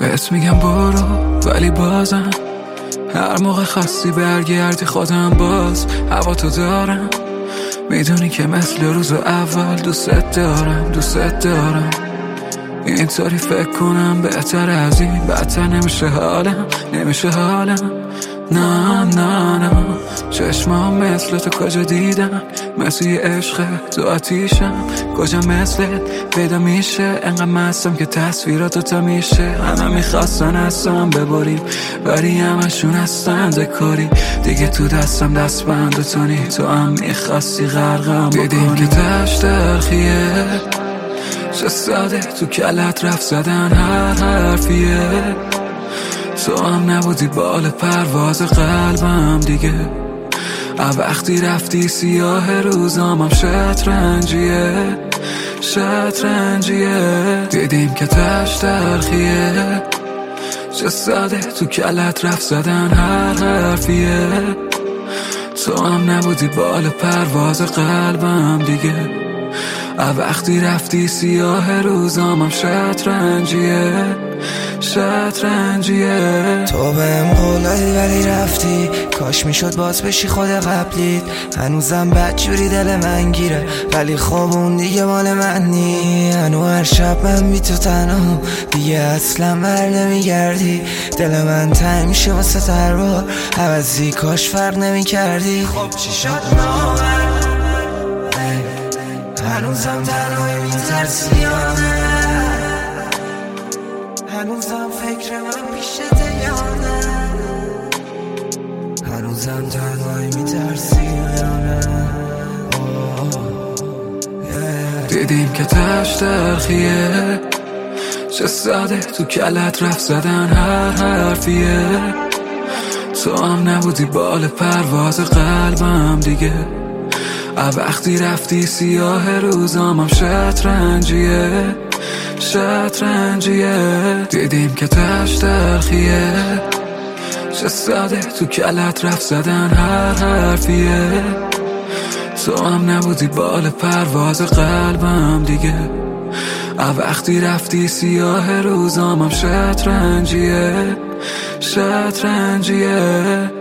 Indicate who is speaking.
Speaker 1: بهت میگم برو ولی بازم هر موقع خواستی برگردی خودم باز هوا تو دارم. میدونی که مثل روز اول دوست دارم اینطوری فکر کنم بهتر از این بدتر نمیشه حالم نه چشمام مثل تو کجا دیدم مثل یه عشق تو آتیشم کجا مثلت پیدا میشه انقدر مستم که تصویراتو تا میشه همه میخواستن هستم ببریم ولی همشون هستن دکاری دیگه تو دستم دستبند تو نی تو هم میخواستی غرقم بکنی دیدیم که تش تلخیه چه ساده تو کلت رفت زدن هر حرفیه تو هم نبودی بال پرواز قلبم دیگه وقتی رفتی سیاه روزامم شطرنجیه دیدیم که تش تلخیه چه ساده تو کلت رفت زدن هر حرفیه تو هم نبودی بال پرواز قلبم دیگه وقتی رفتی سیاه روزامم شطرنجیه
Speaker 2: تو بهم قول دادی ولی رفتی کاش میشد باز بشی خود قبلیت هنوزم بدجوری دل من گیره ولی خب اون دیگه مال من نی هنو هر شب من بی تو تنها دیگه اصلا بر نمیگردی دل من تنگ میشه واسه تربار عوضی کاش فرق نمیکردی خب چی شد هنوزم تنهایی میترسی هنوزم فکر من پیشته یانه هنوزم تنهایی میترسی
Speaker 1: دیدیم که تش تلخیه چه ساده تو کلت رفت زدن هر حرفیه تو هم نبودی بال پرواز قلبم دیگه وقتی رفتی سیاه روزامم شطرنجیه دیدیم که تش تلخیه چه ساده تو کلت رفت زدن هر حرفیه تو هم نبودی بال پرواز قلبم دیگه وقتی رفتی سیاه روزامم شطرنجیه